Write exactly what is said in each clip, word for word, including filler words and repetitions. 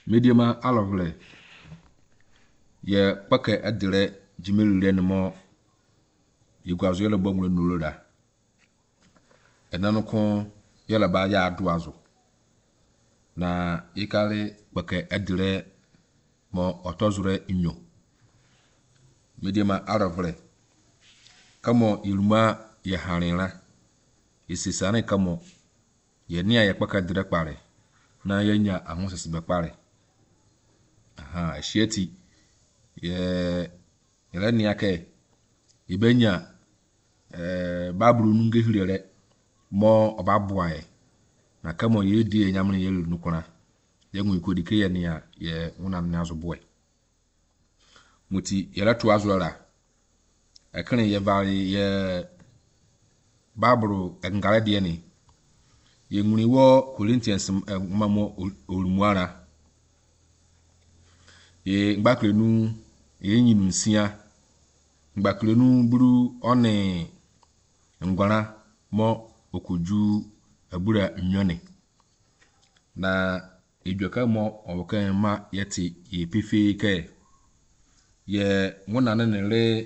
Mediama alovle ye pake adire jimelu ne mo yigwazo yele bongwe nuloda enanoko yele ba ya aduazo na ikale pake adire mo otozure inyo. Mediama alovle kamo iluma ye hanira isisane kamo ye nia ye pake adire pare na yenya ahonse sibe pare. Aha eshieti ye yele nia ke ibenya eh babulu nunge hirele mo obabuae na kamo ye die enyamne ye nukuna ye ngu ikodike ye nia ye una nyazo boy muti yele tu azura ekene ye vali ye babulu engale die ni ye nguni wo Corinthians mamo olumuara ye ngbaklenu ye nyinu nsia ngbaklenu buru one ngwara mo okuju abura nnyone na edwaka mo owokan ma yeti ye pefe ke ye ngona ne le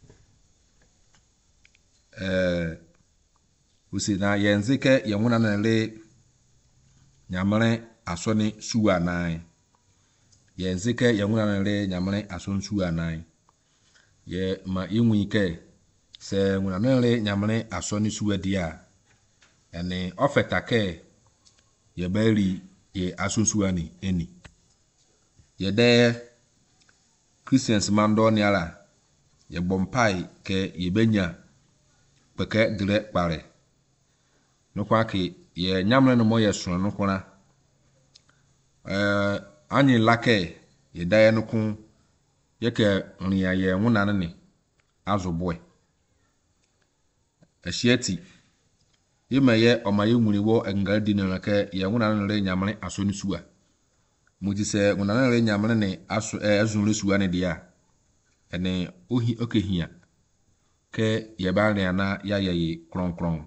eh usina ye nzike ye ngona ne le nyamare asoni suwa nai ye nzike ye ngona ne le nyamare asoni suwa nai ye ma inwi ke se ngona ne le nyamare asoni suwa dia ene ofeta ke ye beri ye asunsuwa ni eni ye de Christians mando ni ala ye bompai ke ye benya peke dire pare no kwa ke ye nyamre no mo ye so no kona eh anyi lake ye daye no kun ye ke nria ye nwuna ne azoboe eshieti yemaye omaye nwuni wo engadi ne ke ye nwuna ne le nyamre asoni suwa muti se nwuna ne le nyamre ne aso eh azunle suwa ne dia ene ohi okehia ke ye ba ria na ya ye kron kron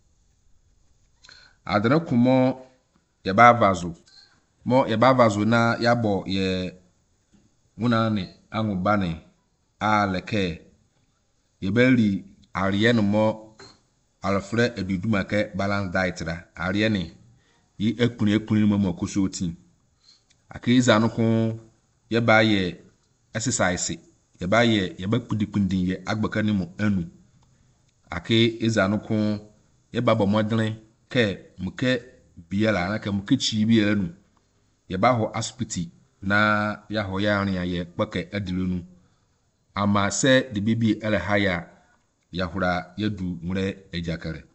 adana kumo ye ba vazo mo ye ba vazo na ya bo ye nwuna ne anwubane a leke ye beli ariye no mo alfre eduduma ke balance diet ra ariye ne yi ekuni ekuni mo makoso tin akiza no ko ye ba ye exercise ye ba ye ye ba kudikundin ye agbaka ni mo anu ake iza no ko ye ba bo modren ke muke biela na ke muke chi biela nu ye ba ho aspiti na ya ho ya ran ye pake adilunu ama se de bibi ele haya ya hura yedu nwure ejakare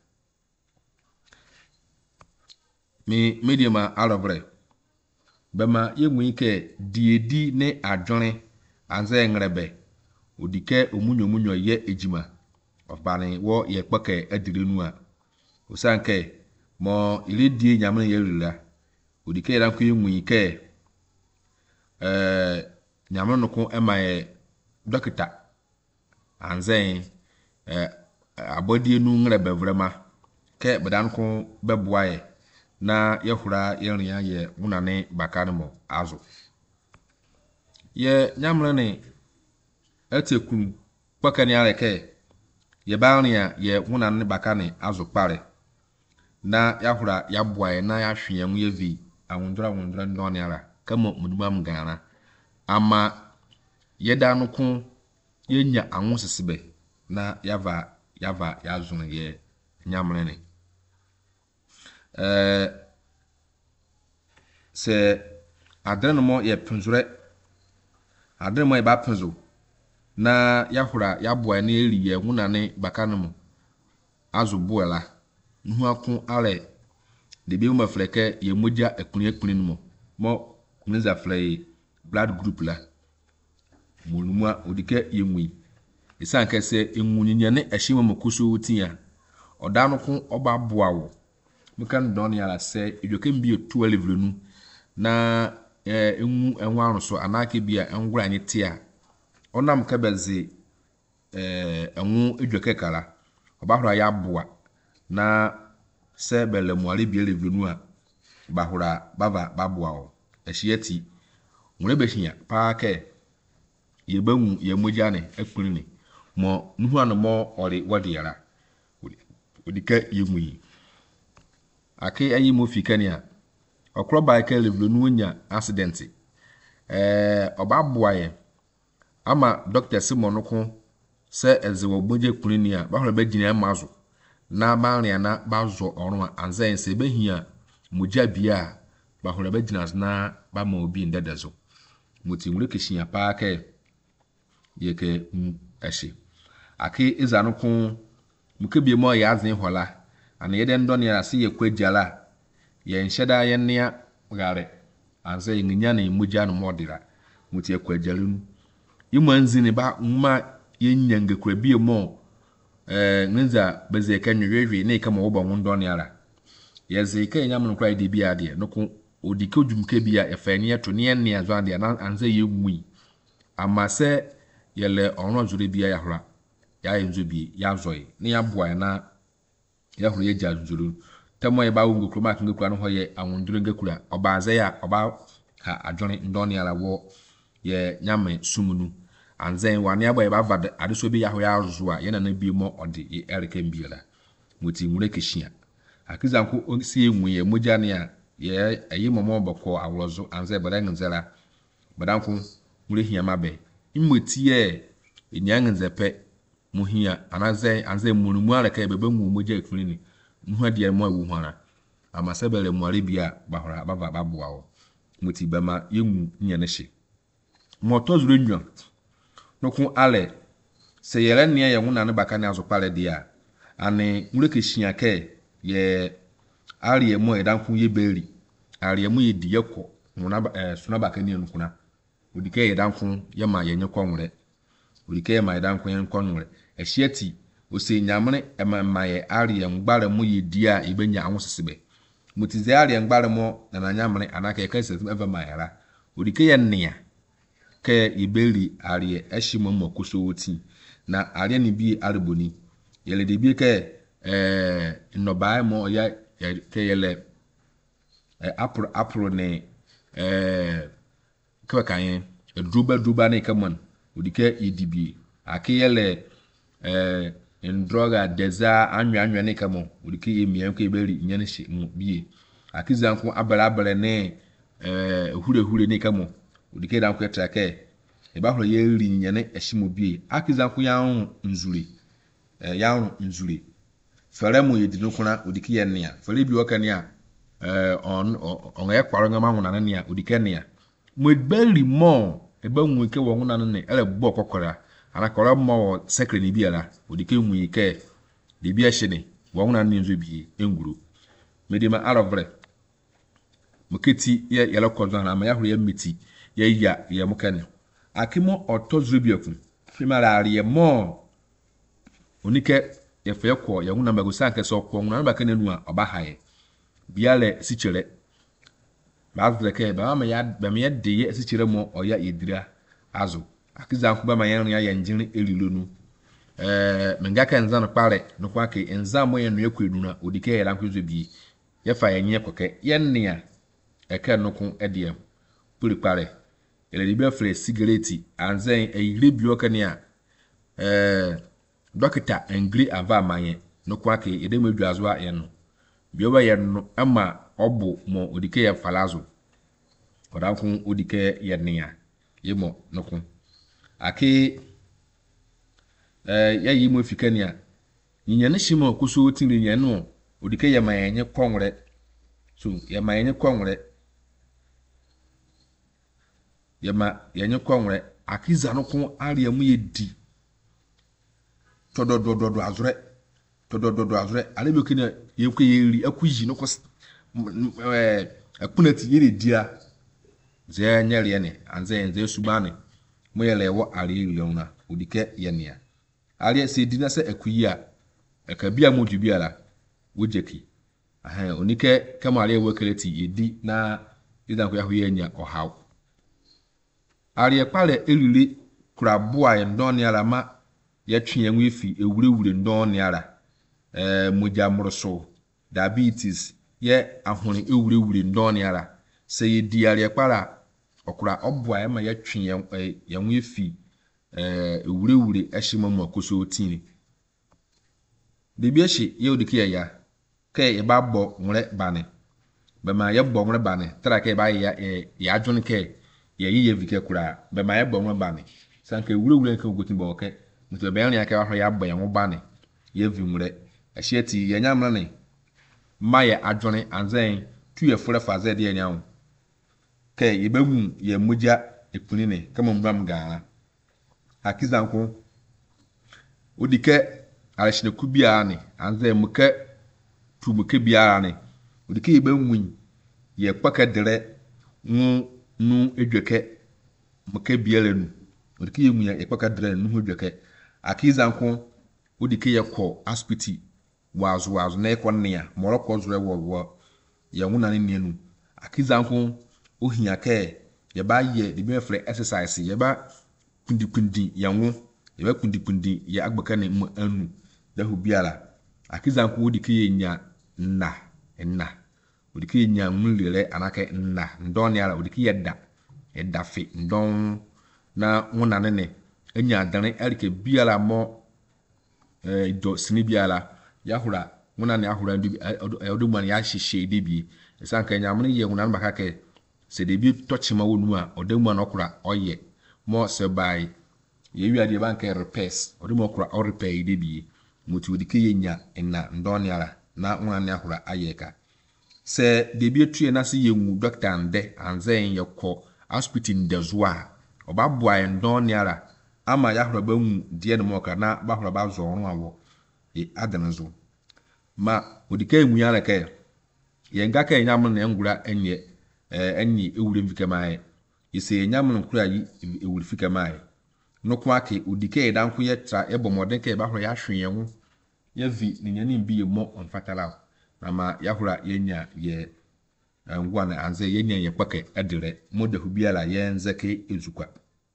mi mediama alovre bema yenwu ike diedi ne adwone anze ngrebe odike omunyo munyo ye ejima ofbani wo ye pake adirenu a osanke mo ile die nyamne ye rira odike ran ko yenwu ike eh nyamne no ko emaye dokita anze eh abodie nu ngrebe vrema ke bedan ko beboaye na yehura yeria ye munane bakanmo azu ye nyamre ne etekun pakani aleke ye baania ye munane bakane azu pare na yahura yaboaye na ya hwe enwe yevi awundra wundra ndoni ala kamo muduma mgana ama yedanu ko yenya anwosesebe na yava yava yazun ye nyamre ne eh se adreno mo ye punzure adreno mo ye ba punzo na yahura yaboa na eri ye hunane bakanum azubuela nhu akun ale de bi mo fleke ye moja ekuni ekuni mo mo kunza flei blood group la monuma odike yenwi isanke se enwunyinya ne ehima mokuso tia odanu ko oba boawo mekan don yala se edwokem bi twelve nu na eh enwu enwa aruso anake bia engura anyi tia onam kabeze eh enwu edwoke kala oba hura ya boa na se bele muale bi elevenu a bahura baba baboawo eshieti Mure behia pa ke ye banwu ye mogya ne akpiri ne mo nuhu an mo ore wadiara odika yemu yi ake ayi mo fikania okro ba ke level nu onya accident eh oba boaye ama doctor Simon ko se ezewo boje kpiri ni a ba hore ba gina mazo na ba ria na ba zo orun anzen se behia mogya bia ba hore ba gina na ba ma obi ndedezo moti nwure keshia pa ke yeke eshi ake izanu kun muke bi mo ya azin hola ana yede ndo ne ase ye kwajala ye nhyeda ye nea gare anze yinya na imugya no modira muti ekwajalunu yimanzi ne ba ma ye nyange kura bi mo eh nza beze ka nwehwe ne ka mo wo bo ndo ne ara ye ze ka nyam no kra de bi ade no ko odike odwumke bi a efani eto ne ne azo ade na anze ye nwi amase yele ono zure bia ya hora ya yenzo bi ya zoe ne ya boa na ya horo ye ja zuru temo ye ba wo ngukru ma ngukru no hoye awundure ngakura obaze ya oba ka adwone ndone ala wo ye nyame sumunu anzen wane aba ye ba vade adeso bi ya ho ya zo a ye na na bi mo ode ye erika mbiela muti nwure keshia akizanko si enwu ye mogya ne a ye ayi momo bako awrozo anze bada nzela badanko nwure hia mabe immotie enyanzepe muhia anaze anze munumu araka bebe nwu mogya ekuri ni nuha de mo awu hwana amasebele mwari bia bahora baba babua wo muti bama yenwu nyane hye moto zuru nwa nokun ale se yele ne ye nwuna ne baka ne azopale dia ane nwure keshia ke ye ari emo edanku ye beri ari emo ye di yekọ nwuna eh, suna baka ne nkuna odike ye danku ye ma ye nyekọ nwure odike ye ma ye danku ye nkọ nwure ehyiati ose nyamre ema ma ye ari engbare mo ye dia ibenya anwosesebe mutize ari engbare mo na na nyamre anaka ye kase eva ma yara odike ye nea ke ibeli ari ehimo mo kusowoti na ari ne bi arboni yele de bi ke eh nobai mo ya ke yele eh apro apro ne eh kwa kan druba druba ne kamon odike idibie akiyele eh ndroga deza anwa anwa ne kamo odike yemia ko eberi nyane hye mu bie akizanko abara abara ne eh hure hure ne kamo odike danko etrake e ba horo ye ri nyane ehimo bie akizanko ya nzuri eh ya nzuri fere mu yedinu kuna odike ye ne a fere bi okane a eh on on e kwaro ngama nwona ne a odike ne a mo beli mo e ba nwu ke wo nwona ne ele bo kokora ana kora mo secret ni biara odike nwu ike de bia hye wo nwona ne nzo bi enguru medima arovre muketi ye yele kozo na ma ya horo ya meti ye ya ye mukane akimo otozuru biaku primara ari mo onike ye fe ko ye nwona magusa nke so ko nwona ba kanenu a oba haye biale sichere bazle ke ba ma ya ba me de ye sichere mo oya yedira azu akizanku ba ma yan ya yanjin elilonu eh menga ka nzan pare no kwa ke nzan mo ye no yakwenu na odike ye lanku zo bi ye fa ye nye koke ye nea e ka no kun ediem puri pare ele di be fre cigarette anzen e yire bi okane a eh dokita engri ava manye no kwa ke edem adwazo a ye no bi oba ye no ama obo mo odike ye falazo odankun odike ye nea ye mo nokun ake eh ya yi mo fikani a nyinya ne himo kuso tiri nya no odike ye mayenye konwre so ye mayenye konwre ye ma yenye konwre akiza no kun ari mu ye di tododododo azure todododo azure ale bi okina ye ku ye ri akuyi no ko eh akunati ye dia ze nyere ne anze enze subane mo ye lewo ari ri ona odike ye ne a ari se di na se akuyi a eka bia mo du biara wojeki aha onike kama ari ewo keleti yedi na idan ko ya hoye nya ohaw ari ekpale elili kurabo a ndon ya rama ya twen enwe fi ewurewure ndon ya ra eh moja moroso diabetes ye ahone ewurewure ndon ya ra se yedi ari ekpala okura obwa e ma ya twe ya nwe fi eh ewurewure ehima mu akoso tini de bi ehye ye odike ya ke e ba bo nwre bane be ma ye bo nwre bane tra ke ba ya ya adwon ke ye ye vike kura be ma ye bo nwre bane sanke ewurewure ke ogotin bo ke mutu be ran ya ka ya bo ya nwo bane ye vi nwre ehye ti ye nyamra ne ma ye adwon anzen tu ye fure faze de nyawo ke ye bewu ye muja epuni ne kama mbam gaana akizanko odike arashine kubia ne anze muke tumuke bia ne odike ye bewu ye kpaka dere nu nu edweke muke biale nu odike ye mu ye kpaka dere nu hu edweke akizanko odike ye ko aspiti wazu wazu na ekwo ne ya moroko zure wo wo ye nwuna ne nienu akizanko ohia ke ye ba ye de be frɛ exercise ye ba kundi kundi ya nwo ye ba kundi kundi ya agbaka ne mu anu da hu biara akizanko wodi ke ye nya na na wodi ke ye nya nwulere anake na ndon ne ara wodi ke ye da ye da fe ndon na nwuna ne ne enya dane arike biara mo eh do sini biara ya hura nwuna ne ahura bi odomu ya hihye de bi sanka nya mun ye nwuna ne baka ke se de bi tochima wonu a odamu an okura oye mo se bai ye wi ade bank repairs odamu okura o repair de bi mutu de ke yenya na ndon ara na nwuna ne ahura ayeka se de bi etue na se yenwu doctor ande anzen ye ko hospital ndezua obabua ndon ara ama ya hura banwu de ne mo ka na ba hura ba zo onu awo e adanzo ma odike enwu ya ke ye nga ka nyam na ngura enye eh enyi ewure mfika mai ise nyam nkura yi ewure fika mai no ko ake odike dan ko ye tra ebomoden ka e ba horo ya hwe ye ho ye vi ni nyane bi ye mo onfatala na ma ya hora ye nya ye ngwa na anze ye nya ye pake adire mo de hu biala ye nzeke ezukwa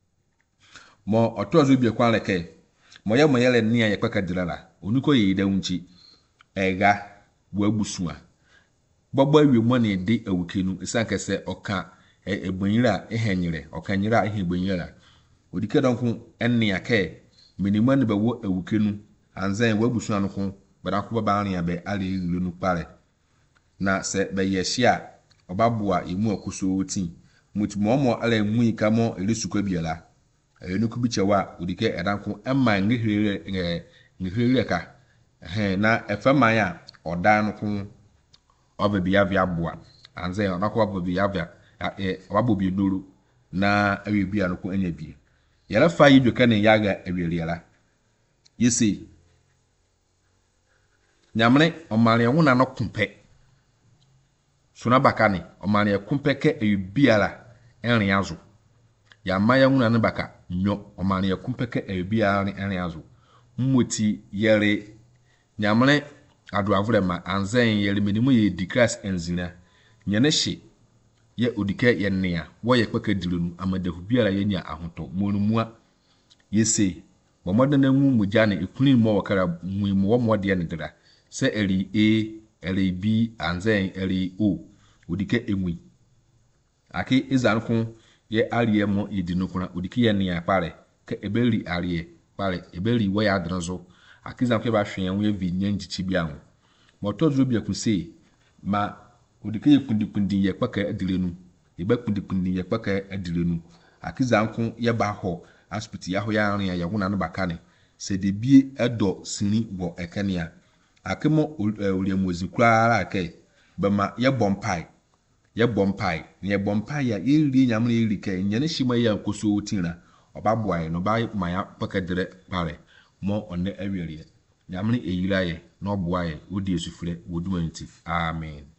mo otozo bi kwa leke mo ye mo ye le nia ye pake adire la onuko ye da unchi ega bu abusua gbogbo awie mo na ede awukenu isanke se oka egbonyira ehenyire okanyira ehegbonyira odike donku enne ake minimum ne bewo awukenu anzan wabusu anoko bada ko ba ran be ale ilu nu pare na se be yehia obaboa emu akuso tin mutumo mo ala mu ika mo elisukwa biala enu ku bichewa odike edanko emma ngehire ngehire ka eh na efema ya odan no obebia via boa anze onako obebia via eh obabobi nuru na awebia no ko anya bi yala fa yidweka ne yaga aweliala yesi nyamne omare wona no kumpe suna bakane omare kumpe ke ebiala enriazo ya maya wona ne baka nyo omare kumpe ke ebiala enriazo mmoti yere nyamne adu avurema anzen yere menimu ye declass enzina nyane hye ye odike ye nea wo ye kpaka dilonu amadahu biara ye nya ahoto monumua yese bomoda na nwu mujane ekunin mo wakara muimu wo mode ne dira se eri a eri b anzen eri o odike enwi ake izanku ye ariye mo yidinu kuna odike ye nea pare ke ebeli ariye pare ebeli wo ya adranzo akizanku ba hwen ye vi nyanjichi bia ho motozo bia kunse ma odike ye kundi kundi ye kpaka adirenu ye ba kundi kundi ye kpaka adirenu akizanku ye ba ho hospital ya ho ya ran ya wona no bakane se de bie edo sini wo ekania akemo oliamozi kura ake bema ye bompai ye bompai ne ye bompai ya ye ri nyamre ri ke nyane hima ya koso tinra obaboa no ba maya pakadere pare mo onne awiere nyamre eyira ye no boa ye odi esufre wodumanti amen.